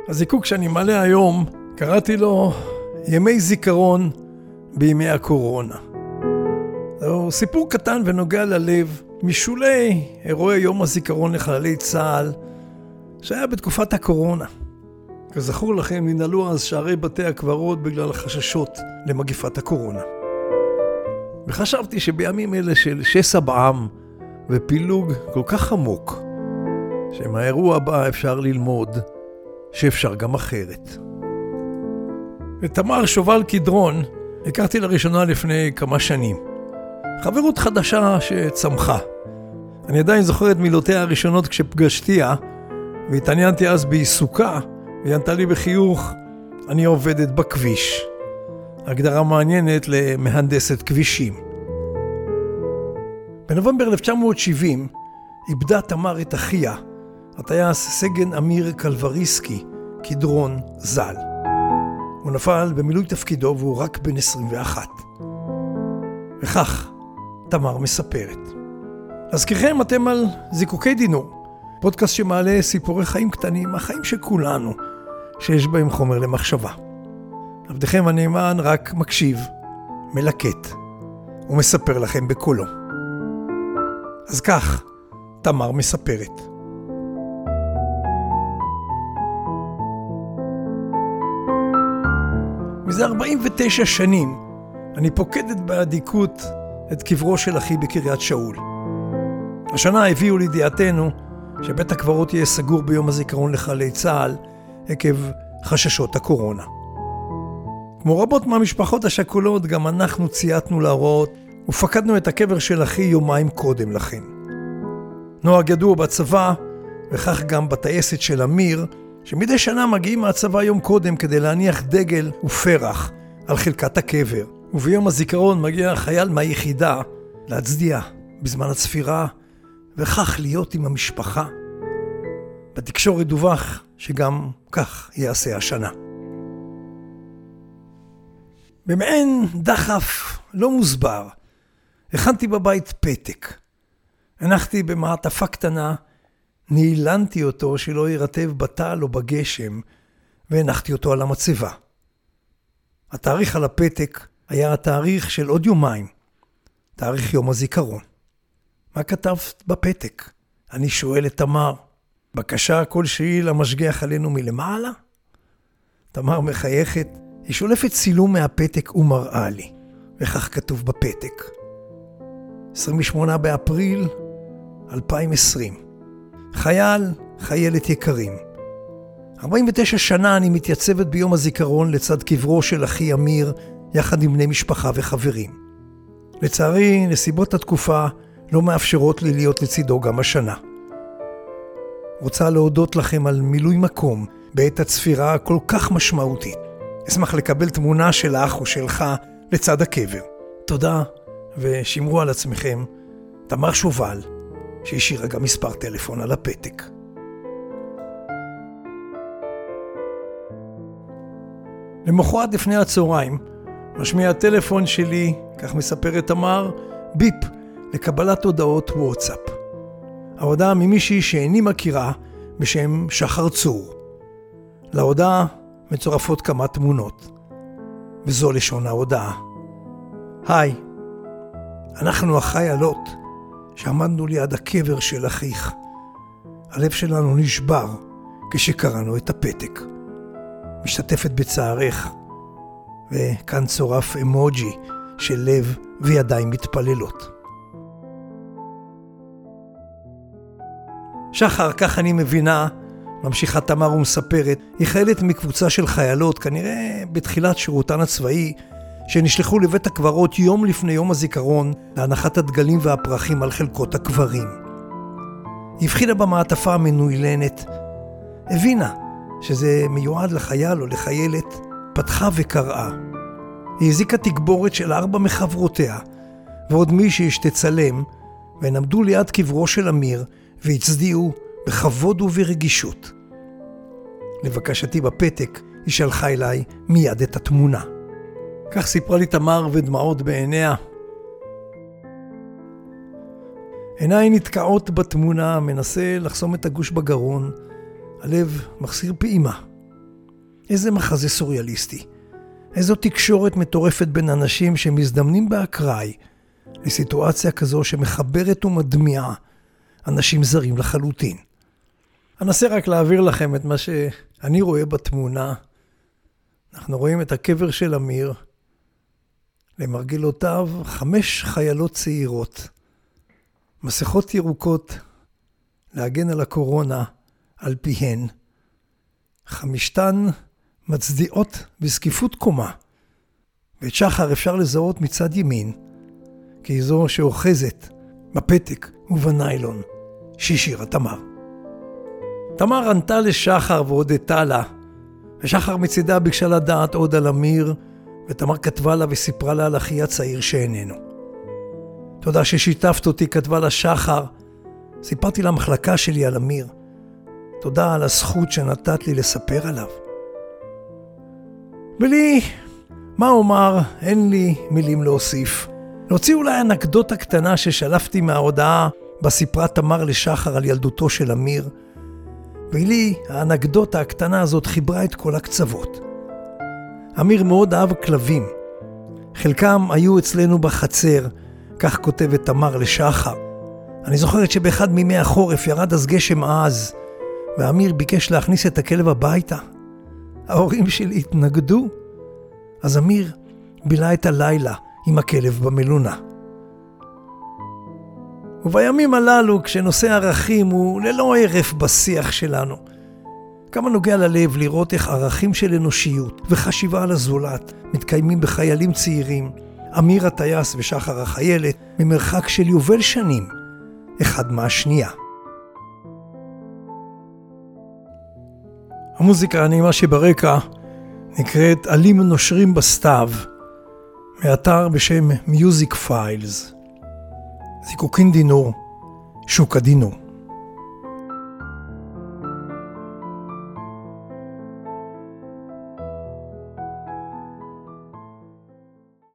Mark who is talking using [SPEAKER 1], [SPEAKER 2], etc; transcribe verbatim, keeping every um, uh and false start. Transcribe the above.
[SPEAKER 1] הזיקוק שאני מלא היום, קראתי לו ימי זיכרון בימי הקורונה. זהו סיפור קטן ונוגע ללב משולי אירועי יום הזיכרון לחללי צה"ל שהיה בתקופת הקורונה. כזכור לכם, ננעלו אז שערי בתי הקברות בגלל חששות למגפת הקורונה. וחשבתי שבימים אלה של שסע בעם ופילוג כל כך עמוק, שמהאירוע הבא אפשר ללמוד שאפשר גם אחרת. ותמר שובל קדרון הכרתי לראשונה לפני כמה שנים. חברות חדשה שצמחה. אני עדיין זוכר את מילותיה הראשונות כשפגשתיה, והתעניינתי אז בעיסוקה, והיא ענתה לי בחיוך, אני עובדת בכביש. הגדרה מעניינת למהנדסת כבישים. בנובמבר אלף תשע מאות שבעים איבדה תמר את אחיה, הטייס סגן אמיר קלבריסקי, קדרון ז"ל. הוא נפל במילוי תפקידו והוא רק בן עשרים ואחת. וכך תמר מספרת. להזכירכם, אתם על זיקוקי דינור, פודקאסט שמעלה סיפורי חיים קטנים, החיים של כולנו, שיש בהם חומר למחשבה. עבדכם הנאמן רק מקשיב, מלקט ומספר לכם בקולו. אז כך תמר מספרת. מזה ארבעים ותשע שנים אני פוקדת באדיקות את קברו של אחי בקריית שאול. השנה הביאו לידיעתנו שבית הקברות יהיה סגור ביום הזיכרון לחללי צה"ל עקב חששות הקורונה. כמו רבות מהמשפחות השכולות, גם אנחנו צייתנו להוראות ופקדנו את הקבר של אחי יומיים קודם לכן. נוהג ידוע בצבא, וכך גם בטייסת של אמיר, שמדי שנה מגיעים מהצבא יום קודם כדי להניח דגל ופרח על חלקת הקבר. וביום הזיכרון מגיע חייל מהיחידה להצדיע בזמן הצפירה, וכך להיות עם המשפחה. בתקשורת דווח שגם כך יעשה השנה. במעין דחף לא מוסבר, הכנתי בבית פתק. הנחתי במעטפה קטנה, נעילנתי אותו שלא ירטב בטל או בגשם, והנחתי אותו על המצבה. התאריך על הפתק היה התאריך של עוד יומיים, תאריך יום הזיכרון. מה כתבת בפתק? אני שואל את תמר, בקשה כלשהי למשגיח עלינו מלמעלה? תמר מחייכת, היא שולפת צילום מהפתק ומראה לי, וכך כתוב בפתק. עשרים ושמונה באפריל אלפיים ועשרים. חייל, חיילת יקרים. ארבעים ותשע שנה אני מתייצבת ביום הזיכרון לצד קברו של אחי אמיר, יחד עם בני משפחה וחברים. לצערי, נסיבות התקופה לא מאפשרות לי להיות לצידו גם השנה. רוצה להודות לכם על מילוי מקום בעת הצפירה הכל כך משמעותית. אשמח לקבל תמונה של האח או שלך לצד הקבר. תודה ושמרו על עצמכם. תמר שובל, שהשאירה גם מספר טלפון על הפתק. למחרת לפני הצהריים משמיע הטלפון שלי, כך מספרת תמר, ביפ לקבלת הודעות וואטסאפ. ההודעה ממישהי שאיני מכירה בשם שחר צור. להודעה מצורפות כמה תמונות. וזו לשון ההודעה. היי, אנחנו החיילות שעמדנו ליד הקבר של אחיך. הלב שלנו נשבר כשקראנו את הפתק. משתתפת בצערך, וכאן צורף אמוג'י של לב וידיים מתפללות. שחר, כך אני מבינה, ממשיכה תמר ומספרת, היא חיילת מקבוצה של חיילות, כנראה בתחילת שירותן הצבאי, שנשלחו לבית הקברות יום לפני יום הזיכרון להנחת הדגלים והפרחים על חלקות הקברים. היא הבחינה במעטפה המנוילנת, הבינה שזה מיועד לחייל או לחיילת, פתחה וקראה. היא הזיקה תגבורת של ארבע מחברותיה, ועוד מישהי שתצלם, והן עמדו ליד קברו של אמיר, והצדיעו בכבוד וברגישות. לבקשתי בפתק, היא שלחה אליי מיד את התמונה. כך סיפרה לי תמר ודמעות בעיניה. עיניי נתקעות בתמונה, מנסה לחסום את הגוש בגרון, הלב מחסיר פעימה. איזה מחזה סוריאליסטי. איזו תקשורת מטורפת בין אנשים שמזדמנים באקראי לסיטואציה כזו שמחברת ומדמיעה אנשים זרים לחלוטין. אנסה רק להעביר לכם את מה שאני רואה בתמונה. אנחנו רואים את הקבר של אמיר, למרגלותיו חמש חיילות צעירות, מסכות ירוקות להגן על הקורונה על פיהן, חמישתן מצדיעות בסקיפות קומה, ואת שחר אפשר לזהות מצד ימין, כי היא זו שאוחזת בפתק ובניילון שהשאירה תמר. תמר ענתה לשחר והודתה לה, ושחר מצידה ביקשה לדעת עוד על אמיר, ותמר כתבה לה וסיפרה לה על אחי הצעיר שאיננו. תודה ששיתפת אותי, כתבה לה שחר. סיפרתי למחלקה שלי על אמיר. תודה על הזכות שנתת לי לספר עליו. ולי, מה אומר, אין לי מילים להוסיף. להוציא אולי אנקדוטה קטנה ששלפתי מההודעה בסיפרה תמר לשחר על ילדותו של אמיר. ולי, האנקדוטה הקטנה הזאת חיברה את כל הקצוות. אמיר מאוד אהב כלבים. חלקם היו אצלנו בחצר, כך כותבת תמר לשחר. אני זוכרת שבאחד מימי החורף ירד אז גשם עז, ואמיר ביקש להכניס את הכלב הביתה. ההורים שלי התנגדו, אז אמיר בילה את הלילה עם הכלב במלונה. ובימים הללו, כשנושא ערכים הוא ללא ערף בשיח שלנו, כמה נוגע ללב לראות איך ערכים של אנושיות וחשיבה על הזולת מתקיימים בחיילים צעירים, אמיר הטייס ושחר החיילת, ממרחק של יובל שנים, אחד מהשנייה. המוזיקה הנעימה שברקע נקראת עלים נושרים בסתיו, מאתר בשם מיוזיק פיילס. זיקוקין דינור, שוק הדינור.